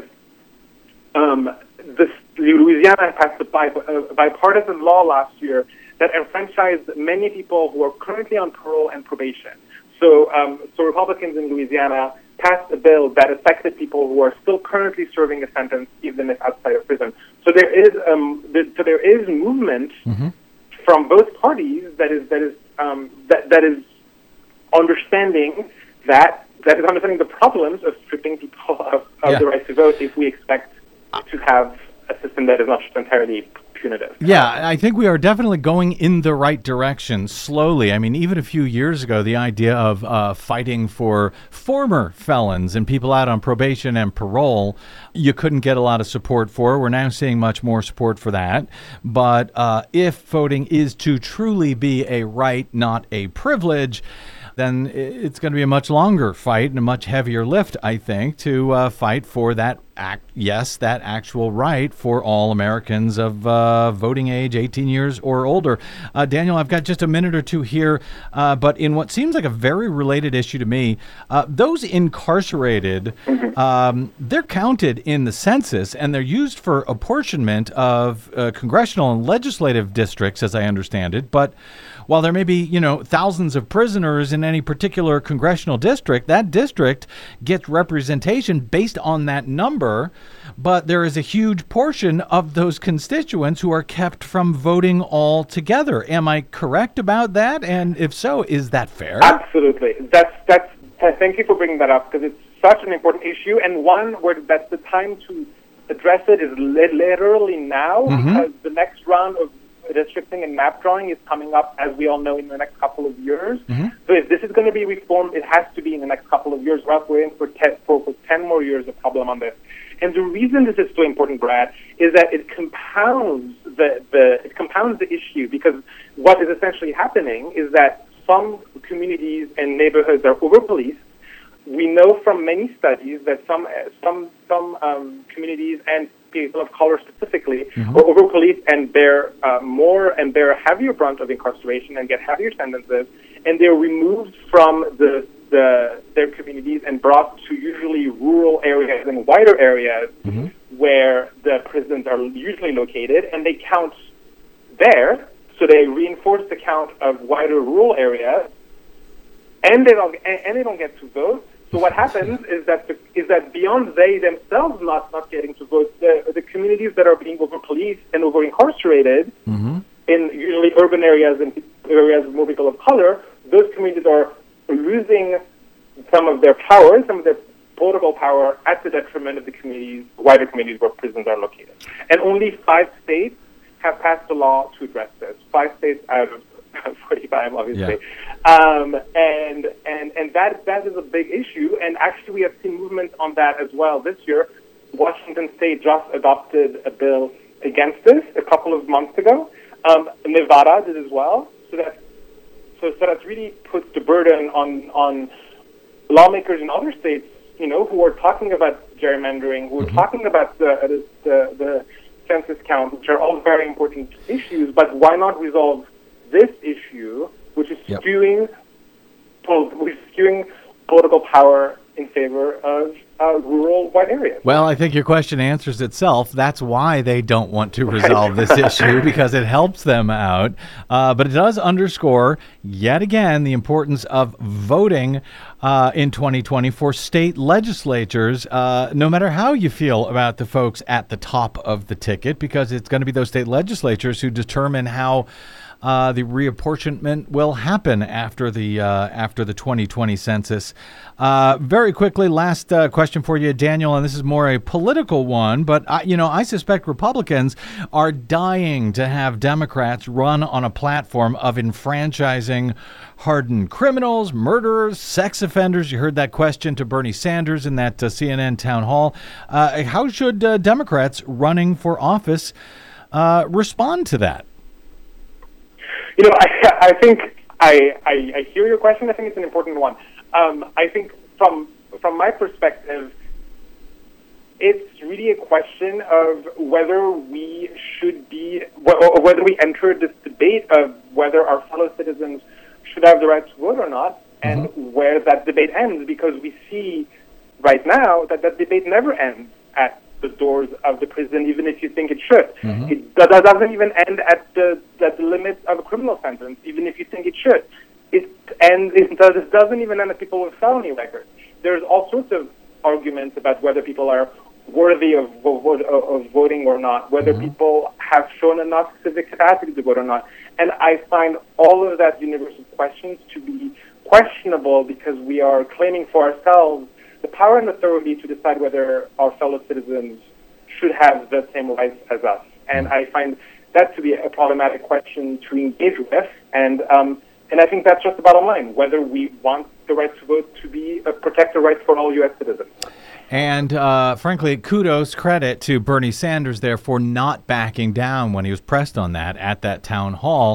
um, this, Louisiana passed a, bi- a bipartisan law last year that enfranchised many people who are currently on parole and probation. So, um, so Republicans in Louisiana passed a bill that affected people who are still currently serving a sentence, even if outside of prison. So there is, um, there, so there is movement mm-hmm. from both parties that is that is um, that that is understanding that. That is understanding the problems of stripping people of, of yeah. the right to vote if we expect to have a system that is not just entirely punitive. Yeah, I think we are definitely going in the right direction slowly. I mean, even a few years ago, the idea of uh, fighting for former felons and people out on probation and parole, you couldn't get a lot of support for. We're now seeing much more support for that. But uh, if voting is to truly be a right, not a privilege, then it's going to be a much longer fight and a much heavier lift, I think, to uh, fight for that act. Yes, that actual right for all Americans of uh, voting age, eighteen years or older. Uh, Daniel, I've got just a minute or two here, uh, but in what seems like a very related issue to me, uh, those incarcerated, um, they're counted in the census and they're used for apportionment of uh, congressional and legislative districts, as I understand it. But while there may be, you know, thousands of prisoners in any particular congressional district, that district gets representation based on that number, but there is a huge portion of those constituents who are kept from voting altogether. Am I correct about that? And if so, is that fair? Absolutely. That's that's. Thank you for bringing that up, because it's such an important issue, and one where that's the time to address it is li- literally now, mm-hmm. because the next round of redistricting and map drawing is coming up, as we all know, in the next couple of years. Mm-hmm. So if this is going to be reformed, it has to be in the next couple of years, or else we're in for ten, for, for ten more years of problem on this. And the reason this is so important, Brad, is that it compounds the, the it compounds the issue, because what is essentially happening is that some communities and neighborhoods are over-policed. We know from many studies that some some some um, communities and people of color specifically mm-hmm. are over-policed and bear uh, more and bear a heavier brunt of incarceration and get heavier sentences, and they're removed from the the their communities and brought to usually rural areas and wider areas mm-hmm. where the prisons are usually located, and they count there. So they reinforce the count of wider rural areas, and they don't and, and they don't get to vote. So what happens is that the, is that beyond they themselves not, not getting to vote, the, the communities that are being over-policed and over-incarcerated mm-hmm. in usually urban areas and areas with more people of color, those communities are losing some of their power, some of their political power at the detriment of the communities, wider communities where prisons are located. And only five states have passed a law to address this. Five states out of forty-five, obviously. Yeah. Um, and and and that that is a big issue. And actually, we have seen movement on that as well this year. Washington State just adopted a bill against this a couple of months ago. Um, Nevada did as well. So that so, so that really puts the burden on on lawmakers in other states, you know, who are talking about gerrymandering, who are mm-hmm. talking about the, the the census count, which are all very important issues. But why not resolve this issue, which is yep. skewing, which is skewing political power in favor of uh, rural white areas? Well, I think your question answers itself. That's why they don't want to resolve this issue, because it helps them out. Uh, but it does underscore, yet again, the importance of voting uh, in twenty twenty for state legislatures, uh, no matter how you feel about the folks at the top of the ticket, because it's going to be those state legislatures who determine how Uh, the reapportionment will happen after the uh, after the twenty twenty census. Uh, very quickly, last uh, question for you, Daniel, and this is more a political one, but I, you know, I suspect Republicans are dying to have Democrats run on a platform of enfranchising hardened criminals, murderers, sex offenders. You heard that question to Bernie Sanders in that uh, C N N town hall. Uh, how should uh, Democrats running for office uh, respond to that? You know, I, I think I, I, I hear your question. I think it's an important one. Um, I think from from my perspective, it's really a question of whether we should be, or whether we enter this debate of whether our fellow citizens should have the right to vote or not, and mm-hmm. where that debate ends, because we see right now that that debate never ends at the doors of the prison, even if you think it should. Mm-hmm. It that doesn't even end at the at the limit of a criminal sentence, even if you think it should. It ends. It, does, it doesn't even end at people with felony records. There's all sorts of arguments about whether people are worthy of, of, of voting or not, whether mm-hmm. people have shown enough civic capacity to vote or not. And I find all of that universal questions to be questionable, because we are claiming for ourselves the power and authority to decide whether our fellow citizens should have the same rights as us. And I find that to be a problematic question to engage with. And um, and I think that's just the bottom line, whether we want the right to vote to be uh, protect the rights for all U S citizens. And uh, frankly, kudos, credit to Bernie Sanders there for not backing down when he was pressed on that at that town hall.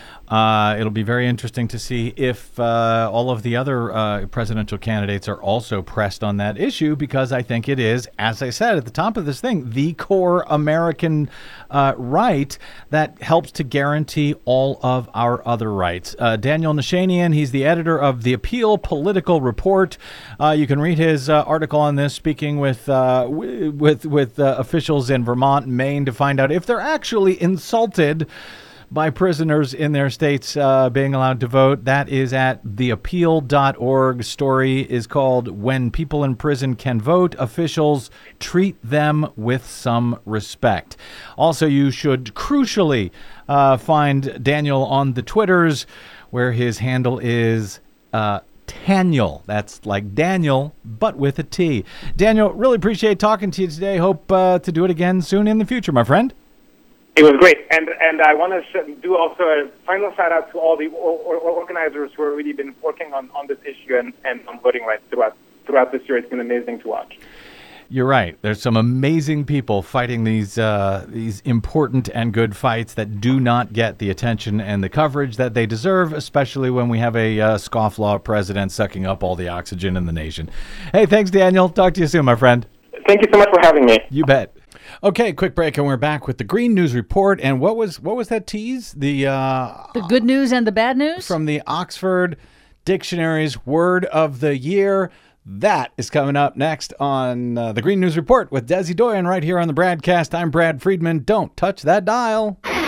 Uh, it'll be very interesting to see if uh, all of the other uh, presidential candidates are also pressed on that issue, because I think it is, as I said at the top of this thing, the core American uh, right that helps to guarantee all of our other rights. Uh, Daniel Nashanian, he's the editor of The Appeal Political Report. Uh, you can read his uh, article on this, speaking with uh, w- with with uh, officials in Vermont and Maine to find out if they're actually insulted by prisoners in their states uh, being allowed to vote. That is at the appeal dot org. Story is called When People in Prison Can Vote, Officials Treat Them with Some Respect. Also, you should crucially uh, find Daniel on the Twitters, where his handle is uh, Taniel. That's like Daniel, but with a T. Daniel, really appreciate talking to you today. Hope uh, to do it again soon in the future, my friend. It was great, and and I want to sh- do also a final shout out to all the or, or organizers who have really been working on, on this issue and, and on voting rights throughout throughout this year. It's been amazing to watch. You're right. There's some amazing people fighting these uh, these important and good fights that do not get the attention and the coverage that they deserve, especially when we have a uh, scofflaw president sucking up all the oxygen in the nation. Hey, thanks, Daniel. Talk to you soon, my friend. Thank you so much for having me. You bet. Okay, quick break, and we're back with the Green News Report. And what was what was that tease? The uh, the good news and the bad news? From the Oxford Dictionary's Word of the Year. That is coming up next on uh, the Green News Report with Desi Doyen right here on the Bradcast. I'm Brad Friedman. Don't touch that dial.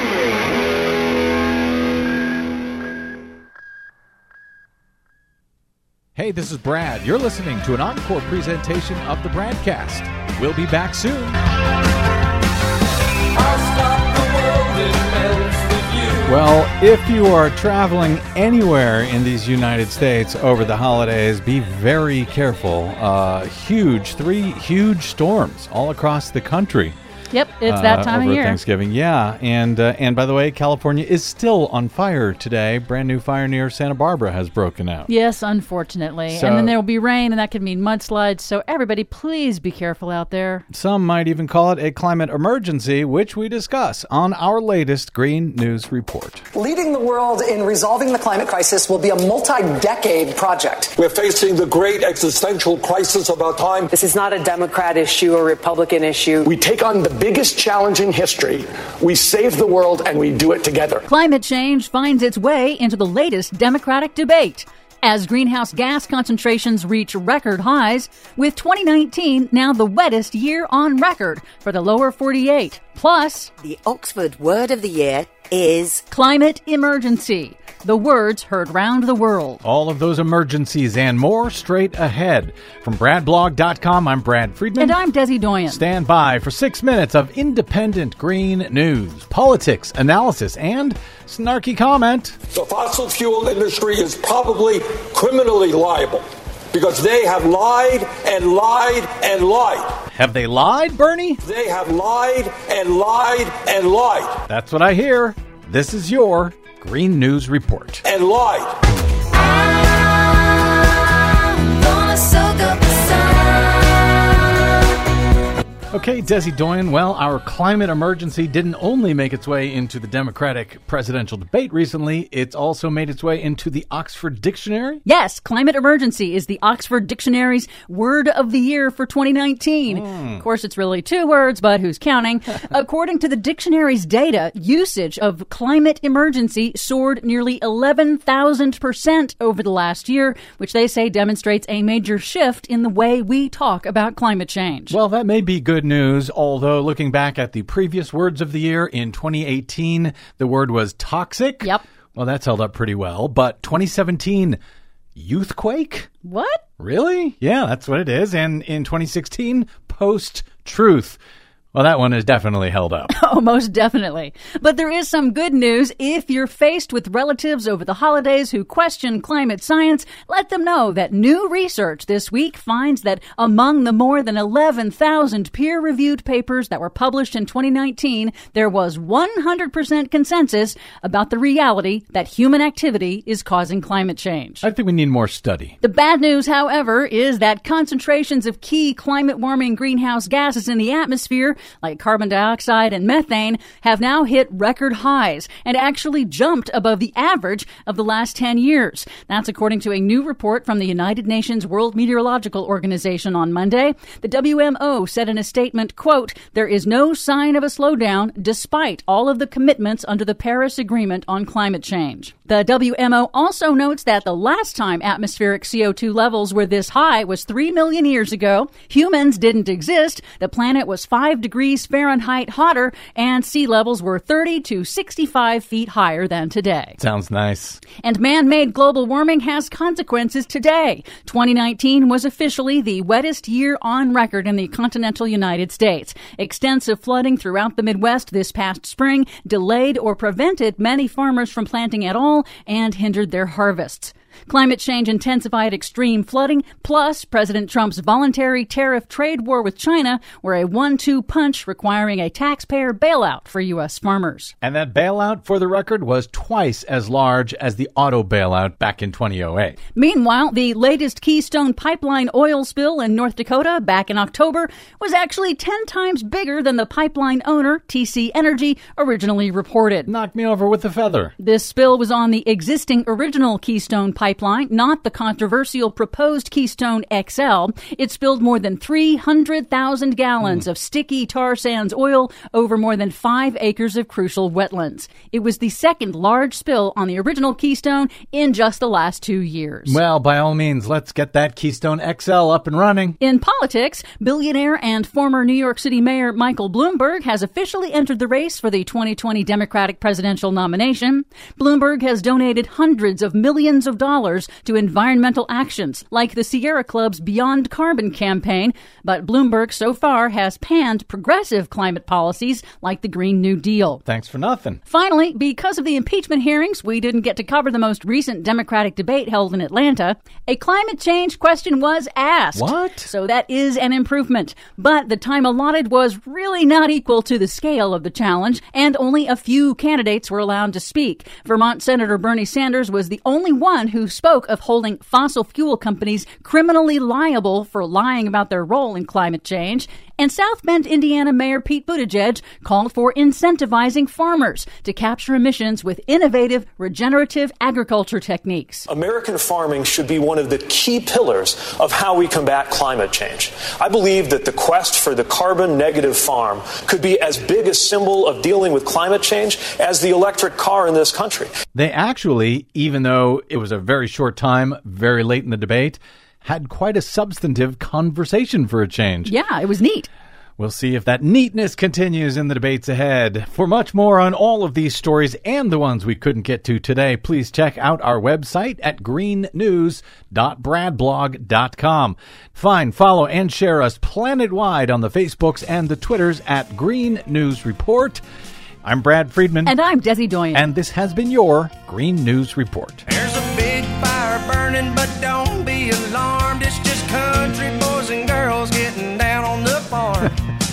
Hey, this is Brad. You're listening to an encore presentation of the Bradcast. We'll be back soon. Well, If you are traveling anywhere in these United States over the holidays, be very careful. Uh, huge, three huge storms all across the country. Yep, it's that time uh, over of year. Thanksgiving, yeah. And uh, and by the way, California is still on fire today. Brand new fire near Santa Barbara has broken out. Yes, unfortunately. So- and then there will be rain, and that could mean mudslides. So everybody, please be careful out there. Some might even call it a climate emergency, which we discuss on our latest Green News Report. Leading the world in resolving the climate crisis will be a multi-decade project. We're facing the great existential crisis of our time. This is not a Democrat issue or Republican issue. We take on the biggest challenge in history. We save the world, and we do it together. Climate change finds its way into the latest Democratic debate as greenhouse gas concentrations reach record highs, with twenty nineteen now the wettest year on record for the lower forty-eight. Plus, the Oxford word of the year is climate emergency. The words heard round the world. All of those emergencies and more straight ahead. From Brad Blog dot com, I'm Brad Friedman. And I'm Desi Doyen. Stand by for six minutes of independent green news, politics, analysis, and snarky comment. The fossil fuel industry is probably criminally liable because they have lied and lied and lied. Have they lied, Bernie? They have lied and lied and lied. That's what I hear. This is your Green News Report. And lied. I'm gonna soak up the sun. Okay, Desi Doyen, well, our climate emergency didn't only make its way into the Democratic presidential debate recently, it's also made its way into the Oxford Dictionary. Yes, climate emergency is the Oxford Dictionary's word of the year for twenty nineteen. Mm. Of course, it's really two words, but who's counting? According to the dictionary's data, usage of climate emergency soared nearly eleven thousand percent over the last year, which they say demonstrates a major shift in the way we talk about climate change. Well, that may be good news, although looking back at the previous words of the year in twenty eighteen, the word was toxic. Yep. Well, that's held up pretty well. But twenty seventeen, youthquake? What? Really? Yeah, that's what it is. And in twenty sixteen, post-truth. Well, that one is definitely held up. Oh, most definitely. But there is some good news. If you're faced with relatives over the holidays who question climate science, let them know that new research this week finds that among the more than eleven thousand peer-reviewed papers that were published in twenty nineteen, there was one hundred percent consensus about the reality that human activity is causing climate change. I think we need more study. The bad news, however, is that concentrations of key climate-warming greenhouse gases in the atmosphere, like carbon dioxide and methane, have now hit record highs and actually jumped above the average of the last ten years. That's according to a new report from the United Nations World Meteorological Organization on Monday. The W M O said in a statement, quote, "There is no sign of a slowdown despite all of the commitments under the Paris Agreement on climate change." The W M O also notes that the last time atmospheric C O two levels were this high was three million years ago. Humans didn't exist. The planet was five degrees Fahrenheit hotter, and sea levels were thirty to sixty-five feet higher than today. Sounds nice. And man-made global warming has consequences today. twenty nineteen was officially the wettest year on record in the continental United States. Extensive flooding throughout the Midwest this past spring delayed or prevented many farmers from planting at all and hindered their harvests. Climate change intensified extreme flooding, plus President Trump's voluntary tariff trade war with China were a one two punch requiring a taxpayer bailout for U S farmers. And that bailout, for the record, was twice as large as the auto bailout back in two thousand eight. Meanwhile, the latest Keystone Pipeline oil spill in North Dakota back in October was actually ten times bigger than the pipeline owner, T C Energy, originally reported. Knocked me over with a feather. This spill was on the existing original Keystone Pipeline. Pipeline, not the controversial proposed Keystone X L. It spilled more than three hundred thousand gallons mm. of sticky tar sands oil over more than five acres of crucial wetlands. It was the second large spill on the original Keystone in just the last two years. Well, by all means, let's get that Keystone X L up and running. In politics, billionaire and former New York City Mayor Michael Bloomberg has officially entered the race for the twenty twenty Democratic presidential nomination. Bloomberg has donated hundreds of millions of dollars dollars to environmental actions like the Sierra Club's Beyond Carbon campaign, but Bloomberg so far has panned progressive climate policies like the Green New Deal. Thanks for nothing. Finally, because of the impeachment hearings, we didn't get to cover the most recent Democratic debate held in Atlanta. A climate change question was asked. What? So that is an improvement. But the time allotted was really not equal to the scale of the challenge, and only a few candidates were allowed to speak. Vermont Senator Bernie Sanders was the only one who spoke of holding fossil fuel companies criminally liable for lying about their role in climate change. And South Bend, Indiana Mayor Pete Buttigieg called for incentivizing farmers to capture emissions with innovative regenerative agriculture techniques. American farming should be one of the key pillars of how we combat climate change. I believe that the quest for the carbon negative farm could be as big a symbol of dealing with climate change as the electric car in this country. They actually, even though it was a very short time, very late in the debate, had quite a substantive conversation for a change. Yeah, it was neat. We'll see if that neatness continues in the debates ahead. For much more on all of these stories and the ones we couldn't get to today, please check out our website at green news dot brad blog dot com. Find, follow, and share us planet-wide on the Facebooks and the Twitters at Green News Report. I'm Brad Friedman. And I'm Desi Doyen. And this has been your Green News Report. There's a big fire burning, but don't be alarmed. It's just country boys and girls getting down on the farm.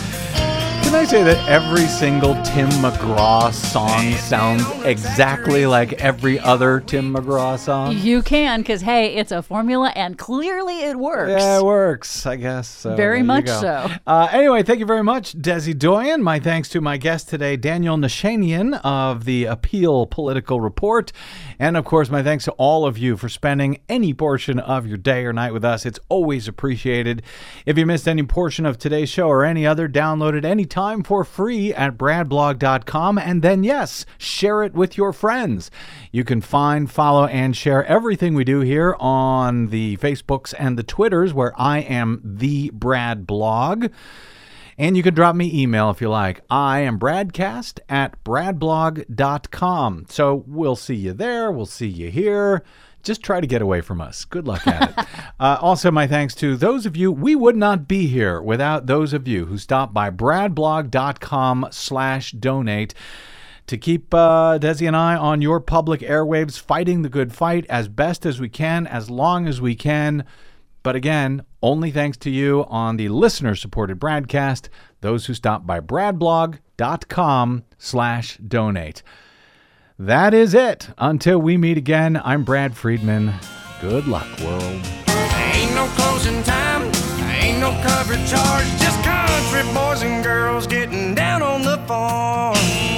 Can I say that every single Tim McGraw song sounds exactly like every other Tim McGraw song? You can, because, hey, it's a formula, and clearly it works. Yeah, it works, I guess. So, very much so. Uh, anyway, thank you very much, Desi Doyen. My thanks to my guest today, Daniel Nashanian of the Appeal Political Report. And, of course, my thanks to all of you for spending any portion of your day or night with us. It's always appreciated. If you missed any portion of today's show or any other, download it anytime for free at brad blog dot com, and then, yes, share it with your friends. You can find, follow, and share everything we do here on the Facebooks and the Twitters, where I am the Brad Blog. And you can drop me email if you like. I am Bradcast at brad blog dot com. So we'll see you there. We'll see you here. Just try to get away from us. Good luck at it. uh, also, my thanks to those of you. We would not be here without those of you who stopped by brad blog dot com slash donate to keep uh, Desi and I on your public airwaves, fighting the good fight as best as we can, as long as we can. But again, only thanks to you on the listener-supported broadcast, those who stop by brad blog dot com slash donate. That is it. Until we meet again, I'm Brad Friedman. Good luck, world. Ain't no closing time, ain't no cover charge, just country boys and girls getting down on the farm.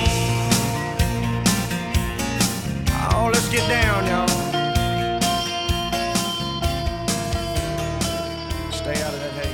Oh, let's get down, y'all. Stay out of that hay.